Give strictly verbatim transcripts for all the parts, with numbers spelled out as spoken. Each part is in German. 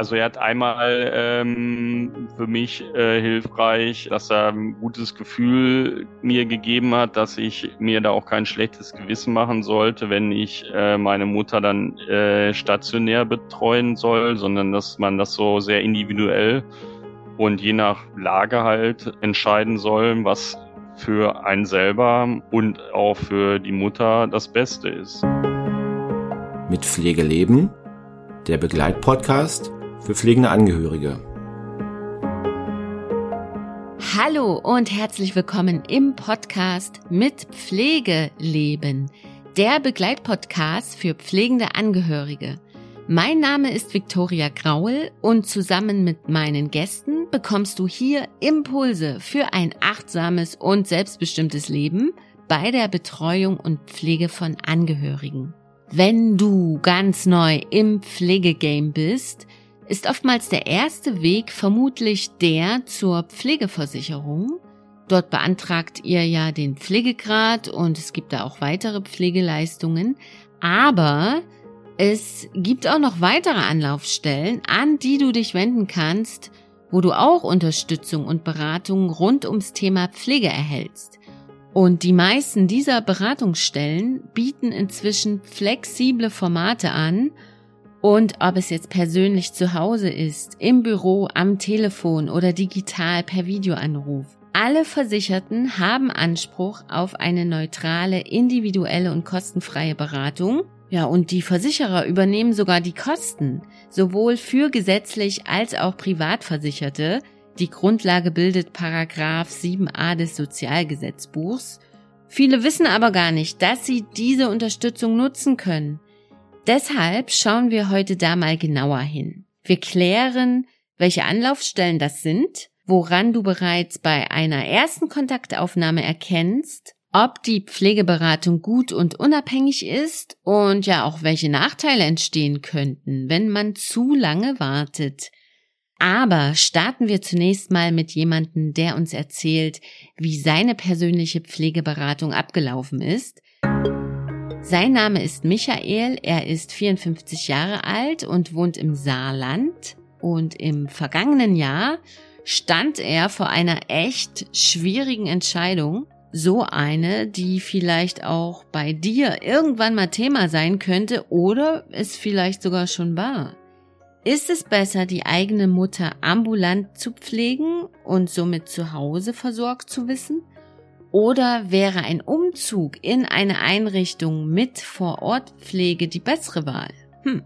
Also er hat einmal ähm, für mich äh, hilfreich, dass er ein gutes Gefühl mir gegeben hat, dass ich mir da auch kein schlechtes Gewissen machen sollte, wenn ich äh, meine Mutter dann äh, stationär betreuen soll, sondern dass man das so sehr individuell und je nach Lage halt entscheiden soll, was für einen selber und auch für die Mutter das Beste ist. Mit Pflege leben, der Begleitpodcast für pflegende Angehörige. Hallo und herzlich willkommen im Podcast mit Pflege leben, der Begleitpodcast für pflegende Angehörige. Mein Name ist Viktoria Graul und zusammen mit meinen Gästen bekommst du hier Impulse für ein achtsames und selbstbestimmtes Leben bei der Betreuung und Pflege von Angehörigen. Wenn du ganz neu im Pflegegame bist, ist oftmals der erste Weg vermutlich der zur Pflegeversicherung. Dort beantragt ihr ja den Pflegegrad und es gibt da auch weitere Pflegeleistungen. Aber es gibt auch noch weitere Anlaufstellen, an die du dich wenden kannst, wo du auch Unterstützung und Beratung rund ums Thema Pflege erhältst. Und die meisten dieser Beratungsstellen bieten inzwischen flexible Formate an. Und ob es jetzt persönlich zu Hause ist, im Büro, am Telefon oder digital per Videoanruf. Alle Versicherten haben Anspruch auf eine neutrale, individuelle und kostenfreie Beratung. Ja, und die Versicherer übernehmen sogar die Kosten, sowohl für gesetzlich als auch Privatversicherte. Die Grundlage bildet Paragraph sieben a des Sozialgesetzbuchs. Viele wissen aber gar nicht, dass sie diese Unterstützung nutzen können. Deshalb schauen wir heute da mal genauer hin. Wir klären, welche Anlaufstellen das sind, woran du bereits bei einer ersten Kontaktaufnahme erkennst, ob die Pflegeberatung gut und unabhängig ist und ja auch welche Nachteile entstehen könnten, wenn man zu lange wartet. Aber starten wir zunächst mal mit jemandem, der uns erzählt, wie seine persönliche Pflegeberatung abgelaufen ist. Sein Name ist Michael, er ist vierundfünfzig Jahre alt und wohnt im Saarland. Und im vergangenen Jahr stand er vor einer echt schwierigen Entscheidung. So eine, die vielleicht auch bei dir irgendwann mal Thema sein könnte oder es vielleicht sogar schon war. Ist es besser, die eigene Mutter ambulant zu pflegen und somit zu Hause versorgt zu wissen? Oder wäre ein Umzug in eine Einrichtung mit Vorortpflege die bessere Wahl? Hm.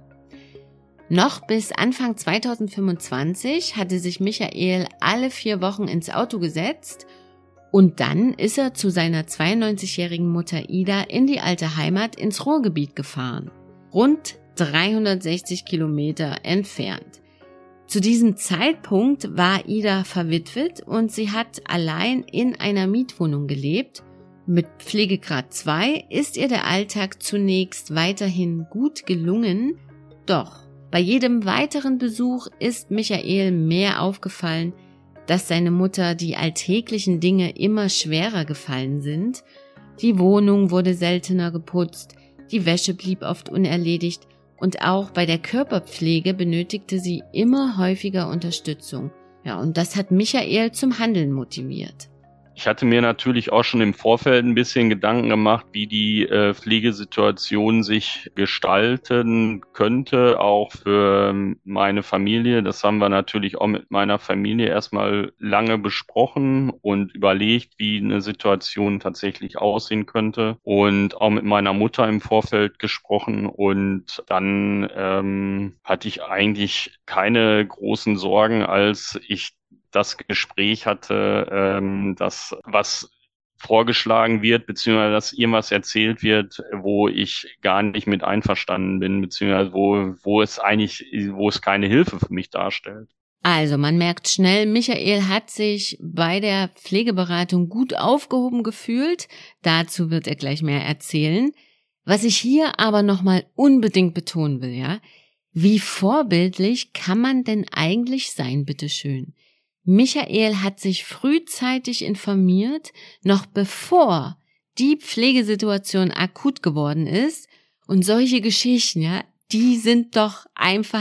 Noch bis Anfang zweitausendfünfundzwanzig hatte sich Michael alle vier Wochen ins Auto gesetzt und dann ist er zu seiner zweiundneunzigjährigen Mutter Ida in die alte Heimat ins Ruhrgebiet gefahren. Rund dreihundertsechzig Kilometer entfernt. Zu diesem Zeitpunkt war Ida verwitwet und sie hat allein in einer Mietwohnung gelebt. Mit Pflegegrad zwei ist ihr der Alltag zunächst weiterhin gut gelungen, doch bei jedem weiteren Besuch ist Michael mehr aufgefallen, dass seine Mutter die alltäglichen Dinge immer schwerer gefallen sind. Die Wohnung wurde seltener geputzt, die Wäsche blieb oft unerledigt und auch bei der Körperpflege benötigte sie immer häufiger Unterstützung. Ja, und das hat Michael zum Handeln motiviert. Ich hatte mir natürlich auch schon im Vorfeld ein bisschen Gedanken gemacht, wie die äh, Pflegesituation sich gestalten könnte, auch für meine Familie. Das haben wir natürlich auch mit meiner Familie erstmal lange besprochen und überlegt, wie eine Situation tatsächlich aussehen könnte. Und auch mit meiner Mutter im Vorfeld gesprochen. Und dann ähm, hatte ich eigentlich keine großen Sorgen, als ich das Gespräch hatte, ähm, dass was vorgeschlagen wird, beziehungsweise dass irgendwas erzählt wird, wo ich gar nicht mit einverstanden bin, beziehungsweise wo, wo es eigentlich, wo es keine Hilfe für mich darstellt. Also man merkt schnell, Michael hat sich bei der Pflegeberatung gut aufgehoben gefühlt. Dazu wird er gleich mehr erzählen. Was ich hier aber nochmal unbedingt betonen will, ja, wie vorbildlich kann man denn eigentlich sein, bitteschön? Michael hat sich frühzeitig informiert, noch bevor die Pflegesituation akut geworden ist. Und solche Geschichten, ja, die sind doch einfach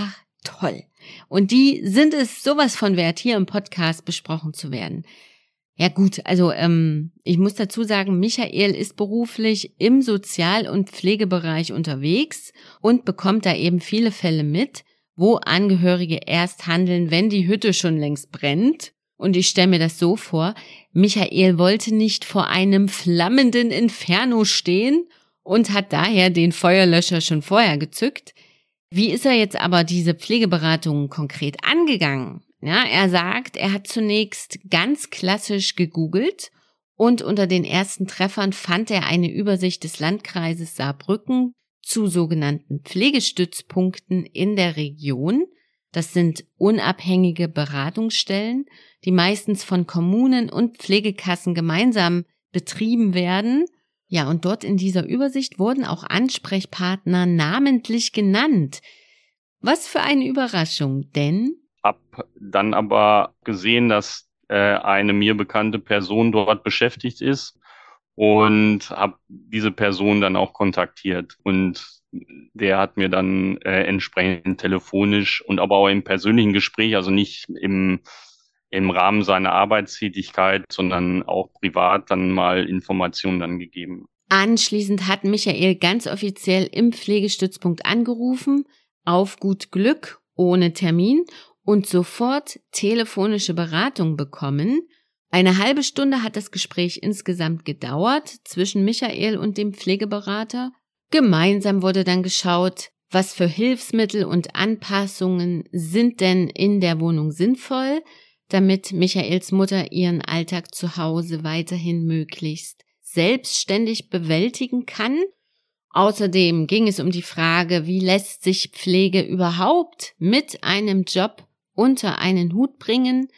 toll. Und die sind es sowas von wert, hier im Podcast besprochen zu werden. Ja gut, also ähm, ich muss dazu sagen, Michael ist beruflich im Sozial- und Pflegebereich unterwegs und bekommt da eben viele Fälle mit, wo Angehörige erst handeln, wenn die Hütte schon längst brennt. Und ich stelle mir das so vor, Michael wollte nicht vor einem flammenden Inferno stehen und hat daher den Feuerlöscher schon vorher gezückt. Wie ist er jetzt aber diese Pflegeberatung konkret angegangen? Ja, er sagt, er hat zunächst ganz klassisch gegoogelt und unter den ersten Treffern fand er eine Übersicht des Landkreises Saarbrücken zu sogenannten Pflegestützpunkten in der Region. Das sind unabhängige Beratungsstellen, die meistens von Kommunen und Pflegekassen gemeinsam betrieben werden. Ja, und dort in dieser Übersicht wurden auch Ansprechpartner namentlich genannt. Was für eine Überraschung, denn Hab dann aber gesehen, dass äh, eine mir bekannte Person dort beschäftigt ist und habe diese Person dann auch kontaktiert. Und der hat mir dann äh, entsprechend telefonisch und aber auch im persönlichen Gespräch, also nicht im im Rahmen seiner Arbeitstätigkeit, sondern auch privat dann mal Informationen dann gegeben. Anschließend hat Michael ganz offiziell im Pflegestützpunkt angerufen, auf gut Glück, ohne Termin und sofort telefonische Beratung bekommen. Eine halbe Stunde hat das Gespräch insgesamt gedauert zwischen Michael und dem Pflegeberater. Gemeinsam wurde dann geschaut, was für Hilfsmittel und Anpassungen sind denn in der Wohnung sinnvoll, damit Michaels Mutter ihren Alltag zu Hause weiterhin möglichst selbstständig bewältigen kann. Außerdem ging es um die Frage, wie lässt sich Pflege überhaupt mit einem Job unter einen Hut bringen?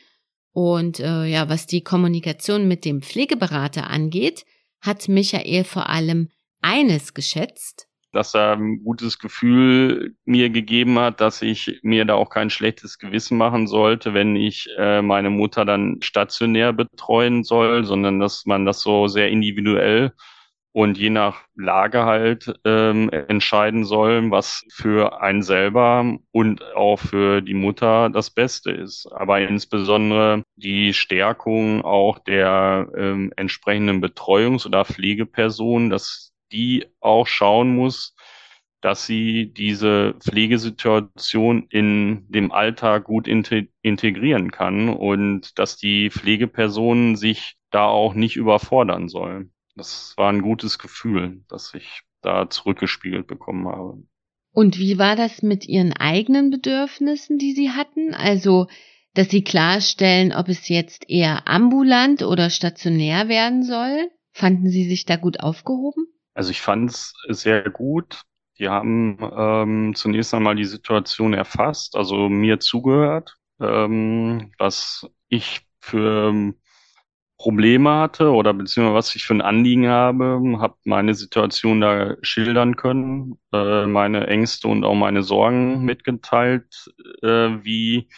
Und äh, ja, was die Kommunikation mit dem Pflegeberater angeht, hat Michael vor allem eines geschätzt: dass er ein gutes Gefühl mir gegeben hat, dass ich mir da auch kein schlechtes Gewissen machen sollte, wenn ich äh, meine Mutter dann stationär betreuen soll, sondern dass man das so sehr individuell und je nach Lage halt ähm, entscheiden soll, was für einen selber und auch für die Mutter das Beste ist. Aber insbesondere die Stärkung auch der ähm, entsprechenden Betreuungs- oder Pflegeperson, dass die auch schauen muss, dass sie diese Pflegesituation in dem Alltag gut integrieren kann und dass die Pflegepersonen sich da auch nicht überfordern sollen. Das war ein gutes Gefühl, das ich da zurückgespiegelt bekommen habe. Und wie war das mit Ihren eigenen Bedürfnissen, die Sie hatten? Also, dass Sie klarstellen, ob es jetzt eher ambulant oder stationär werden soll? Fanden Sie sich da gut aufgehoben? Also ich fand es sehr gut. Die haben ähm, zunächst einmal die Situation erfasst, also mir zugehört, ähm, was ich für Probleme hatte oder beziehungsweise was ich für ein Anliegen habe, habe meine Situation da schildern können, äh, meine Ängste und auch meine Sorgen mitgeteilt, äh, wie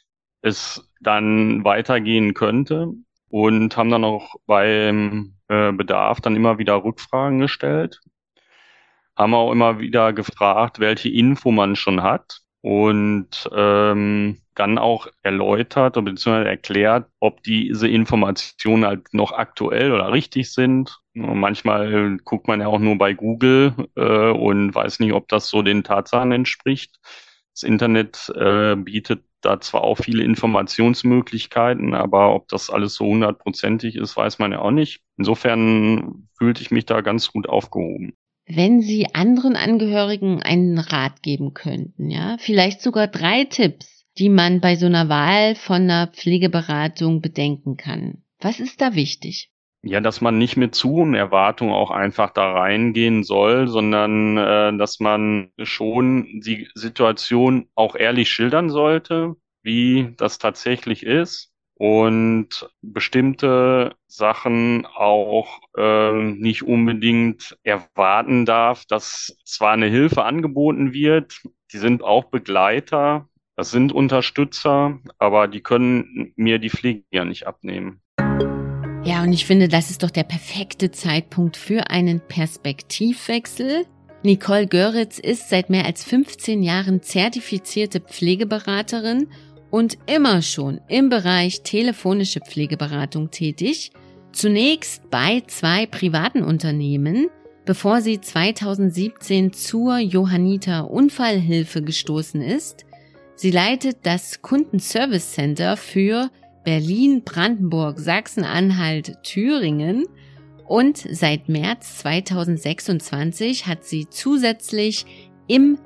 es dann weitergehen könnte und haben dann auch beim äh, Bedarf dann immer wieder Rückfragen gestellt, haben auch immer wieder gefragt, welche Info man schon hat und ähm, dann auch erläutert oder beziehungsweise erklärt, ob diese Informationen halt noch aktuell oder richtig sind. Und manchmal guckt man ja auch nur bei Google äh, und weiß nicht, ob das so den Tatsachen entspricht. Das Internet äh, bietet da zwar auch viele Informationsmöglichkeiten, aber ob das alles so hundertprozentig ist, weiß man ja auch nicht. Insofern fühlte ich mich da ganz gut aufgehoben. Wenn Sie anderen Angehörigen einen Rat geben könnten, ja, vielleicht sogar drei Tipps, die man bei so einer Wahl von einer Pflegeberatung bedenken kann. Was ist da wichtig? Ja, dass man nicht mit zu hohen Erwartungen auch einfach da reingehen soll, sondern äh, dass man schon die Situation auch ehrlich schildern sollte, wie das tatsächlich ist und bestimmte Sachen auch äh, nicht unbedingt erwarten darf, dass zwar eine Hilfe angeboten wird, die sind auch Begleiter, das sind Unterstützer, aber die können mir die Pflege ja nicht abnehmen. Ja, und ich finde, das ist doch der perfekte Zeitpunkt für einen Perspektivwechsel. Nicole Göritz ist seit mehr als fünfzehn Jahren zertifizierte Pflegeberaterin und immer schon im Bereich telefonische Pflegeberatung tätig, zunächst bei zwei privaten Unternehmen, bevor sie zweitausendsiebzehn zur Johanniter Unfallhilfe gestoßen ist. Sie leitet das Kundenservice Center für Berlin, Brandenburg, Sachsen-Anhalt, Thüringen und seit März zweitausendsechsundzwanzig hat sie zusätzlich im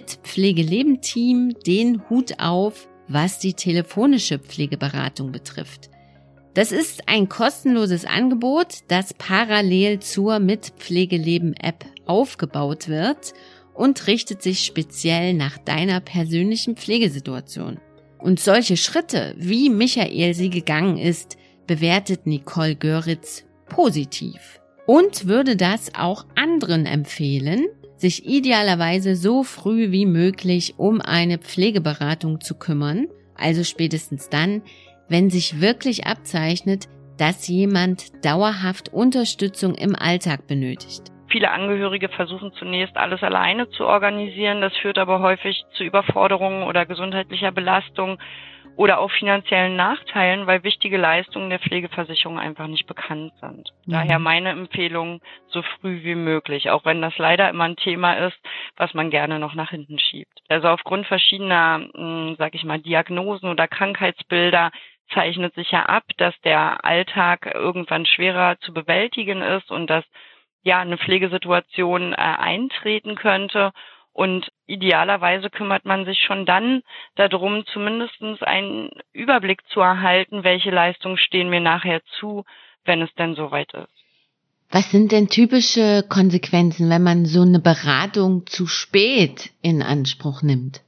Mit-Pflegeleben-Team den Hut auf, was die telefonische Pflegeberatung betrifft. Das ist ein kostenloses Angebot, das parallel zur Mit-Pflegeleben-App aufgebaut wird und richtet sich speziell nach deiner persönlichen Pflegesituation. Und solche Schritte, wie Michael sie gegangen ist, bewertet Nicole Göritz positiv und würde das auch anderen empfehlen, sich idealerweise so früh wie möglich um eine Pflegeberatung zu kümmern, also spätestens dann, wenn sich wirklich abzeichnet, dass jemand dauerhaft Unterstützung im Alltag benötigt. Viele Angehörige versuchen zunächst alles alleine zu organisieren, das führt aber häufig zu Überforderungen oder gesundheitlicher Belastung oder auch finanziellen Nachteilen, weil wichtige Leistungen der Pflegeversicherung einfach nicht bekannt sind. Mhm. Daher meine Empfehlung, so früh wie möglich, auch wenn das leider immer ein Thema ist, was man gerne noch nach hinten schiebt. Also aufgrund verschiedener, mh, sag ich mal, Diagnosen oder Krankheitsbilder zeichnet sich ja ab, dass der Alltag irgendwann schwerer zu bewältigen ist und dass ja eine Pflegesituation äh, eintreten könnte. Und idealerweise kümmert man sich schon dann darum, zumindest einen Überblick zu erhalten, welche Leistungen stehen mir nachher zu, wenn es denn soweit ist. Was sind denn typische Konsequenzen, wenn man so eine Beratung zu spät in Anspruch nimmt?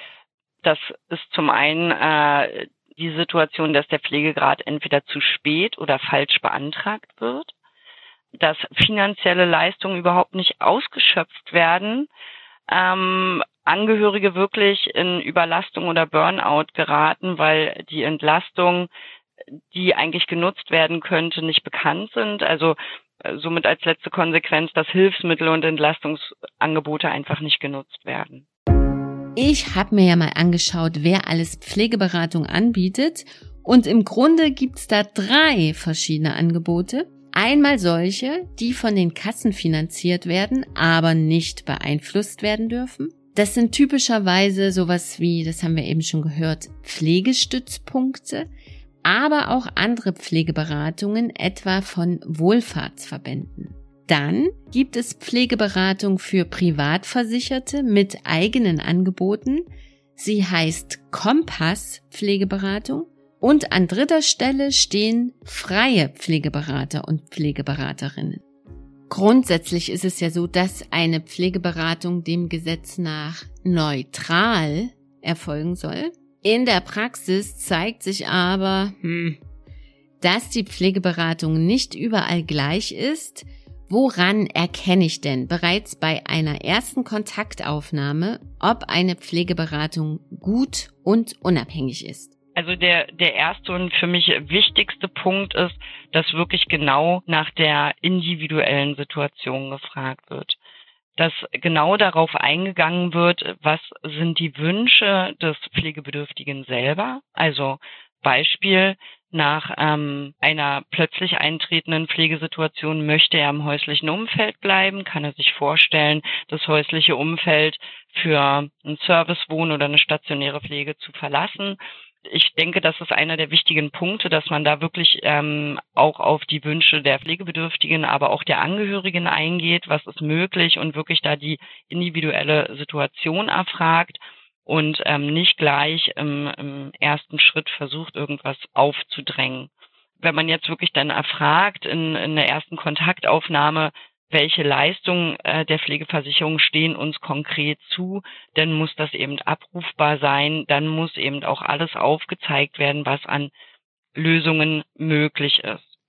Das ist zum einen äh, die Situation, dass der Pflegegrad entweder zu spät oder falsch beantragt wird, dass finanzielle Leistungen überhaupt nicht ausgeschöpft werden, ähm, Angehörige wirklich in Überlastung oder Burnout geraten, weil die Entlastung, die eigentlich genutzt werden könnte, nicht bekannt sind. Also äh, somit als letzte Konsequenz, dass Hilfsmittel und Entlastungsangebote einfach nicht genutzt werden. Ich habe mir ja mal angeschaut, wer alles Pflegeberatung anbietet, und im Grunde gibt's da drei verschiedene Angebote. Einmal solche, die von den Kassen finanziert werden, aber nicht beeinflusst werden dürfen. Das sind typischerweise sowas wie, das haben wir eben schon gehört, Pflegestützpunkte, aber auch andere Pflegeberatungen, etwa von Wohlfahrtsverbänden. Dann gibt es Pflegeberatung für Privatversicherte mit eigenen Angeboten. Sie heißt Kompass Pflegeberatung. Und an dritter Stelle stehen freie Pflegeberater und Pflegeberaterinnen. Grundsätzlich ist es ja so, dass eine Pflegeberatung dem Gesetz nach neutral erfolgen soll. In der Praxis zeigt sich aber, hm, dass die Pflegeberatung nicht überall gleich ist. Woran erkenne ich denn bereits bei einer ersten Kontaktaufnahme, ob eine Pflegeberatung gut und unabhängig ist? Also der, der erste und für mich wichtigste Punkt ist, dass wirklich genau nach der individuellen Situation gefragt wird. Dass genau darauf eingegangen wird, was sind die Wünsche des Pflegebedürftigen selber. Also Beispiel, nach ähm, einer plötzlich eintretenden Pflegesituation möchte er im häuslichen Umfeld bleiben, kann er sich vorstellen, das häusliche Umfeld für ein Servicewohn oder eine stationäre Pflege zu verlassen. Ich denke, das ist einer der wichtigen Punkte, dass man da wirklich ähm, auch auf die Wünsche der Pflegebedürftigen, aber auch der Angehörigen eingeht, was ist möglich und wirklich da die individuelle Situation erfragt und ähm, nicht gleich im, im ersten Schritt versucht, irgendwas aufzudrängen. Wenn man jetzt wirklich dann erfragt in, in der ersten Kontaktaufnahme, welche Leistungen äh, der Pflegeversicherung stehen uns konkret zu, dann muss das eben abrufbar sein, dann muss eben auch alles aufgezeigt werden, was an Lösungen möglich ist.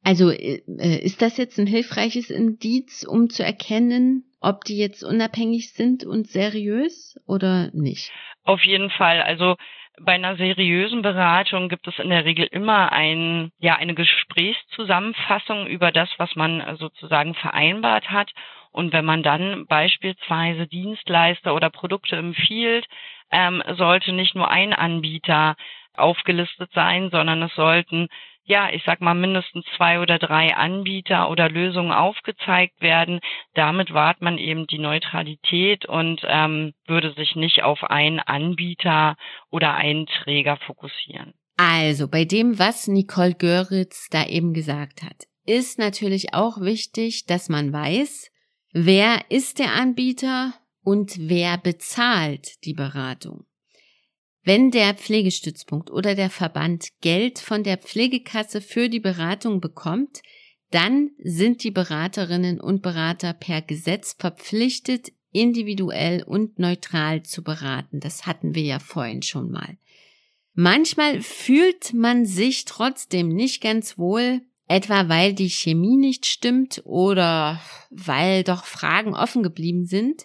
Also äh, ist das jetzt ein hilfreiches Indiz, um zu erkennen, ob die jetzt unabhängig sind und seriös oder nicht? Auf jeden Fall. Also bei einer seriösen Beratung gibt es in der Regel immer ein, ja, eine Gesprächszusammenfassung über das, was man sozusagen vereinbart hat. Und wenn man dann beispielsweise Dienstleister oder Produkte empfiehlt, ähm, sollte nicht nur ein Anbieter aufgelistet sein, sondern es sollten, ja, ich sag mal, mindestens zwei oder drei Anbieter oder Lösungen aufgezeigt werden. Damit wahrt man eben die Neutralität und ähm, würde sich nicht auf einen Anbieter oder einen Träger fokussieren. Also bei dem, was Nicole Göritz da eben gesagt hat, ist natürlich auch wichtig, dass man weiß, wer ist der Anbieter und wer bezahlt die Beratung. Wenn der Pflegestützpunkt oder der Verband Geld von der Pflegekasse für die Beratung bekommt, dann sind die Beraterinnen und Berater per Gesetz verpflichtet, individuell und neutral zu beraten. Das hatten wir ja vorhin schon mal. Manchmal fühlt man sich trotzdem nicht ganz wohl, etwa weil die Chemie nicht stimmt oder weil doch Fragen offen geblieben sind.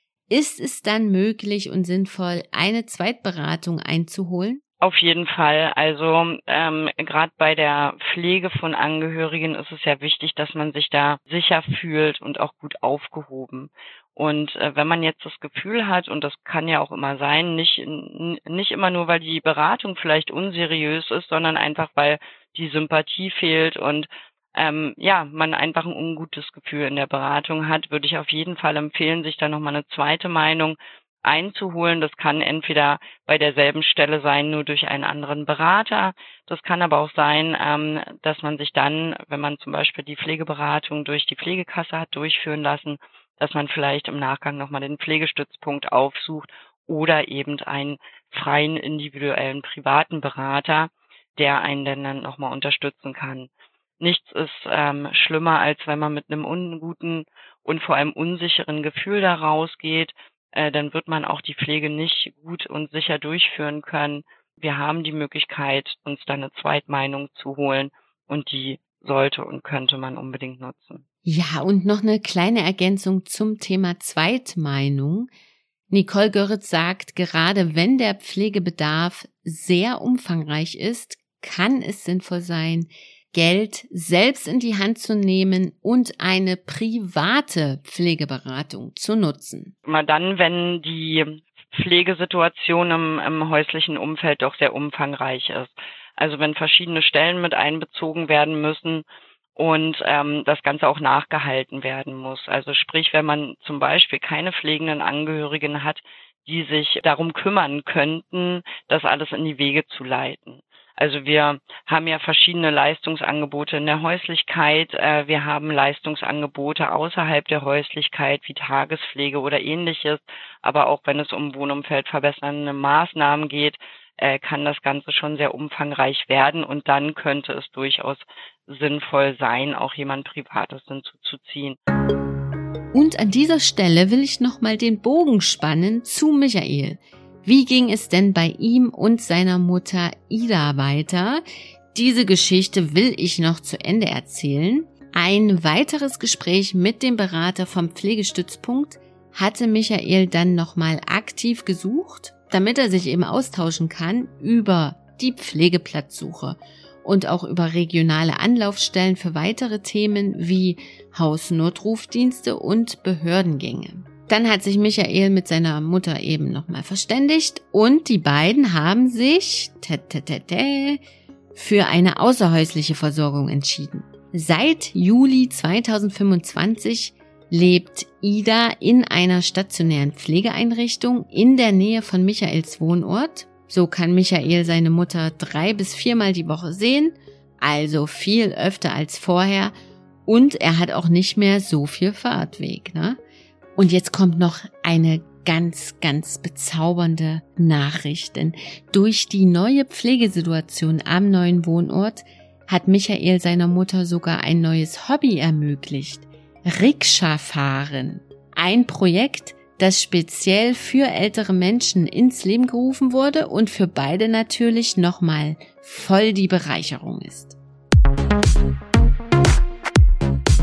Ist es dann möglich und sinnvoll, eine Zweitberatung einzuholen? Auf jeden Fall. Also ähm, gerade bei der Pflege von Angehörigen ist es ja wichtig, dass man sich da sicher fühlt und auch gut aufgehoben. Und äh, wenn man jetzt das Gefühl hat, und das kann ja auch immer sein, nicht n- nicht immer nur, weil die Beratung vielleicht unseriös ist, sondern einfach, weil die Sympathie fehlt und ähm, ja, man einfach ein ungutes Gefühl in der Beratung hat, würde ich auf jeden Fall empfehlen, sich da nochmal eine zweite Meinung einzuholen. Das kann entweder bei derselben Stelle sein, nur durch einen anderen Berater. Das kann aber auch sein, ähm, dass man sich dann, wenn man zum Beispiel die Pflegeberatung durch die Pflegekasse hat durchführen lassen, dass man vielleicht im Nachgang nochmal den Pflegestützpunkt aufsucht oder eben einen freien, individuellen, privaten Berater, der einen dann nochmal unterstützen kann. Nichts ist ähm, schlimmer, als wenn man mit einem unguten und vor allem unsicheren Gefühl da rausgeht. Äh, dann wird man auch die Pflege nicht gut und sicher durchführen können. Wir haben die Möglichkeit, uns da eine Zweitmeinung zu holen und die sollte und könnte man unbedingt nutzen. Ja, und noch eine kleine Ergänzung zum Thema Zweitmeinung. Nicole Göritz sagt, gerade wenn der Pflegebedarf sehr umfangreich ist, kann es sinnvoll sein, Geld selbst in die Hand zu nehmen und eine private Pflegeberatung zu nutzen. Immer dann, wenn die Pflegesituation im, im häuslichen Umfeld doch sehr umfangreich ist. Also wenn verschiedene Stellen mit einbezogen werden müssen und ähm, das Ganze auch nachgehalten werden muss. Also sprich, wenn man zum Beispiel keine pflegenden Angehörigen hat, die sich darum kümmern könnten, das alles in die Wege zu leiten. Also wir haben ja verschiedene Leistungsangebote in der Häuslichkeit. Wir haben Leistungsangebote außerhalb der Häuslichkeit wie Tagespflege oder ähnliches. Aber auch wenn es um Wohnumfeld verbessernde Maßnahmen geht, kann das Ganze schon sehr umfangreich werden. Und dann könnte es durchaus sinnvoll sein, auch jemand Privates hinzuzuziehen. Und an dieser Stelle will ich nochmal den Bogen spannen zu Michael. Wie ging es denn bei ihm und seiner Mutter Ida weiter? Diese Geschichte will ich noch zu Ende erzählen. Ein weiteres Gespräch mit dem Berater vom Pflegestützpunkt hatte Michael dann nochmal aktiv gesucht, damit er sich eben austauschen kann über die Pflegeplatzsuche und auch über regionale Anlaufstellen für weitere Themen wie Hausnotrufdienste und Behördengänge. Dann hat sich Michael mit seiner Mutter eben nochmal verständigt und die beiden haben sich für eine außerhäusliche Versorgung entschieden. Seit Juli zweitausendfünfundzwanzig lebt Ida in einer stationären Pflegeeinrichtung in der Nähe von Michaels Wohnort. So kann Michael seine Mutter drei bis viermal die Woche sehen, also viel öfter als vorher und er hat auch nicht mehr so viel Fahrtweg, ne? Und jetzt kommt noch eine ganz, ganz bezaubernde Nachricht, denn durch die neue Pflegesituation am neuen Wohnort hat Michael seiner Mutter sogar ein neues Hobby ermöglicht. Rikscha-Fahren. Ein Projekt, das speziell für ältere Menschen ins Leben gerufen wurde und für beide natürlich nochmal voll die Bereicherung ist.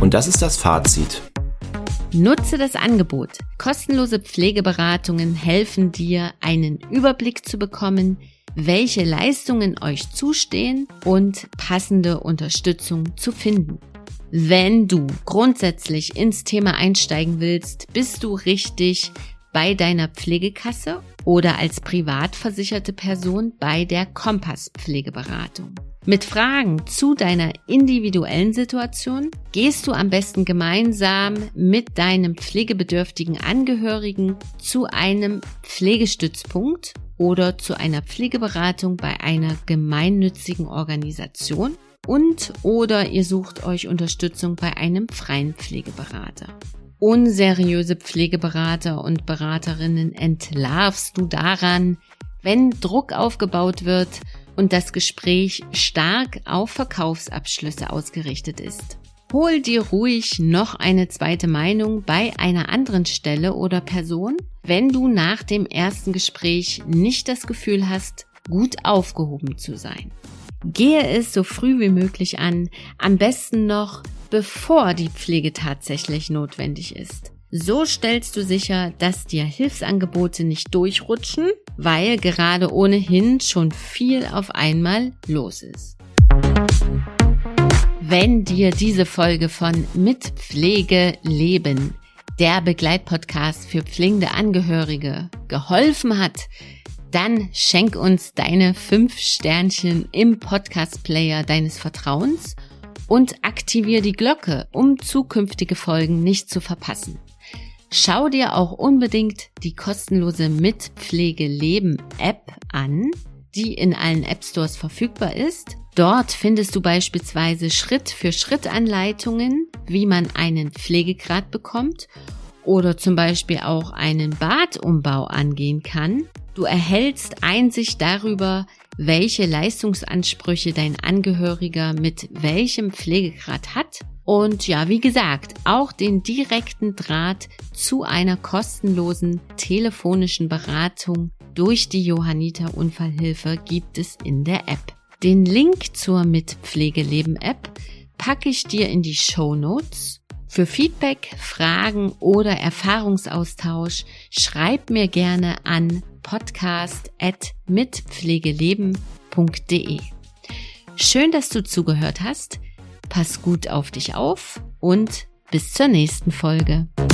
Und das ist das Fazit. Nutze das Angebot. Kostenlose Pflegeberatungen helfen dir, einen Überblick zu bekommen, welche Leistungen euch zustehen und passende Unterstützung zu finden. Wenn du grundsätzlich ins Thema einsteigen willst, bist du richtig bei deiner Pflegekasse oder als privat versicherte Person bei der Kompass Pflegeberatung. Mit Fragen zu deiner individuellen Situation gehst du am besten gemeinsam mit deinem pflegebedürftigen Angehörigen zu einem Pflegestützpunkt oder zu einer Pflegeberatung bei einer gemeinnützigen Organisation und oder ihr sucht euch Unterstützung bei einem freien Pflegeberater. Unseriöse Pflegeberater und Beraterinnen entlarvst du daran, wenn Druck aufgebaut wird und das Gespräch stark auf Verkaufsabschlüsse ausgerichtet ist. Hol dir ruhig noch eine zweite Meinung bei einer anderen Stelle oder Person, wenn du nach dem ersten Gespräch nicht das Gefühl hast, gut aufgehoben zu sein. Gehe es so früh wie möglich an, am besten noch bevor die Pflege tatsächlich notwendig ist. So stellst du sicher, dass dir Hilfsangebote nicht durchrutschen, weil gerade ohnehin schon viel auf einmal los ist. Wenn dir diese Folge von Mit Pflege leben, der Begleitpodcast für pflegende Angehörige, geholfen hat, dann schenk uns deine fünf Sternchen im Podcast-Player deines Vertrauens und aktivier die Glocke, um zukünftige Folgen nicht zu verpassen. Schau dir auch unbedingt die kostenlose Mit Pflege leben App an, die in allen App Stores verfügbar ist. Dort findest du beispielsweise Schritt-für-Schritt-Anleitungen, wie man einen Pflegegrad bekommt oder zum Beispiel auch einen Badumbau angehen kann. Du erhältst Einsicht darüber, welche Leistungsansprüche dein Angehöriger mit welchem Pflegegrad hat. Und ja, wie gesagt, auch den direkten Draht zu einer kostenlosen telefonischen Beratung durch die Johanniter Unfallhilfe gibt es in der App. Den Link zur Mit Pflege leben App packe ich dir in die Shownotes. Für Feedback, Fragen oder Erfahrungsaustausch schreib mir gerne an podcast at mitpflegeleben punkt de. Schön, dass du zugehört hast. Pass gut auf dich auf und bis zur nächsten Folge.